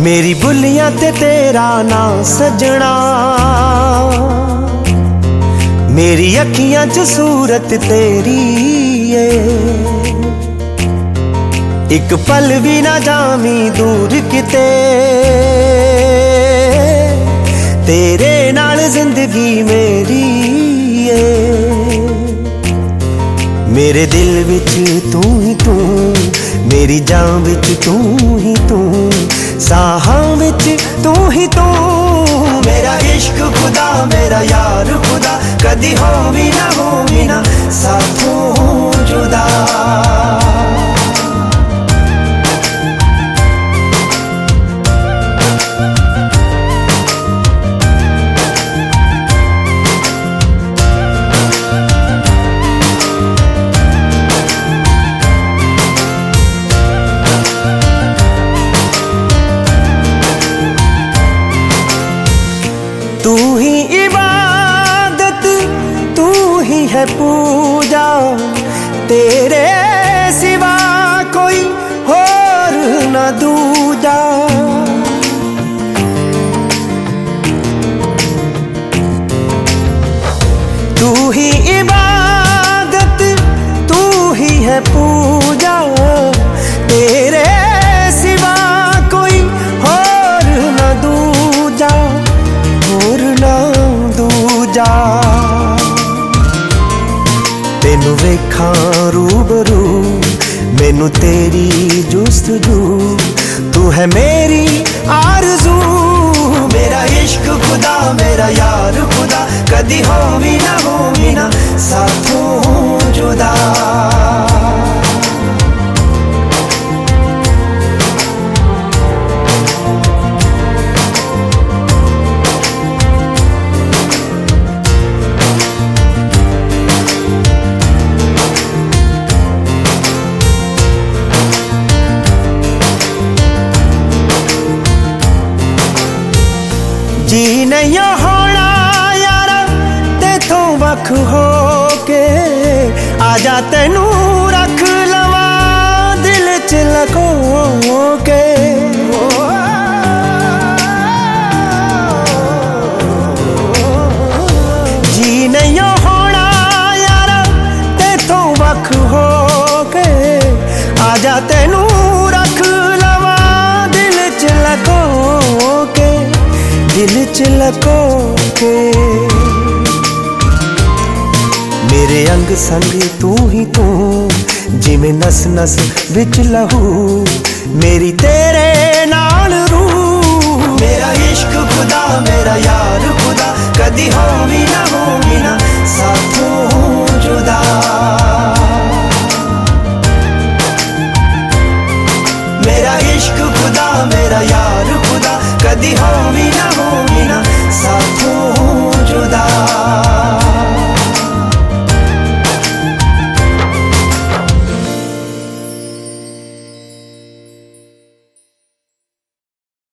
मेरी बुलियां ते तेरा ना सजना, मेरी अखियां च सूरत तेरी है। एक पल भी ना जावी दूर किते, तेरे नाल जिंदगी मेरी है। मेरे दिल विच तू ही तू, मेरी जान विच तू ही तू, साहां विच तू ही तू। मेरा इश्क खुदा, मेरा यार खुदा, कदी होवी ना साथों जुदा। तू ही इबादत, तू ही है पूजा, तेरे सिवा कोई और न दूजा। तू ही इबादत, तू ही है पूजा, तेरे सिवा कोई और न दूजा, और ना दूजा। तेनू वेखां रूबरू, मैनू तेरी जुस्तजू, तू है मेरी आरज़ू। मेरा इश्क खुदा, मेरा यार खुदा, कदी होवी ना साथों जुदा। जी नहीं होना यारा तेथों वख हो के, आजा तेनू रख लवा दिल च लको के। जी नहीं होना यारा तेथों वख हो के, आजा तेनू रख लवा दिल च लको के, दिल च लको के। मेरे अंग संग तू ही तू, जिमें नस नस विच लहू, मेरी तेरे नाल रूह। मेरा इश्क खुदा, मेरा यार खुदा, कदी होवी ना साथों जुदा। मेरा इश्क खुदा, मेरा यार खुदा, कदी हो